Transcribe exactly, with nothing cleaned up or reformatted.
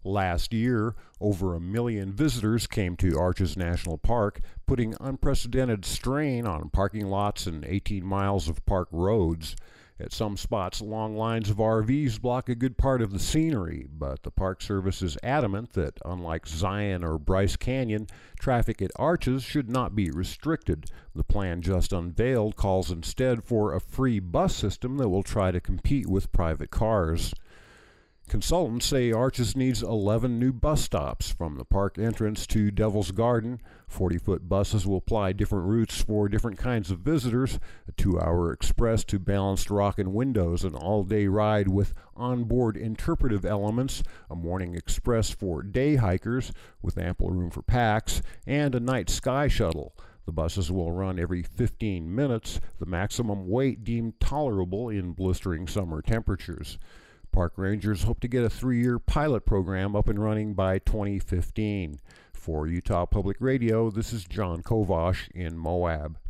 Last year, over a million visitors came to Arches National Park, putting unprecedented strain on parking lots and eighteen miles of park roads. At some spots, long lines of R Vs block a good part of the scenery, but the Park Service is adamant that, unlike Zion or Bryce Canyon, traffic at Arches should not be restricted. The plan just unveiled calls instead for a free bus system that will try to compete with private cars. Consultants say Arches needs eleven new bus stops from the park entrance to Devil's Garden. forty-foot buses will ply different routes for different kinds of visitors. A two-hour express to Balanced Rock and Windows, an all-day ride with onboard interpretive elements, a morning express for day hikers with ample room for packs, and a night sky shuttle. The buses will run every fifteen minutes, the maximum weight deemed tolerable in blistering summer temperatures. Park rangers hope to get a three-year pilot program up and running by twenty fifteen. For Utah Public Radio, this is John Kovash in Moab.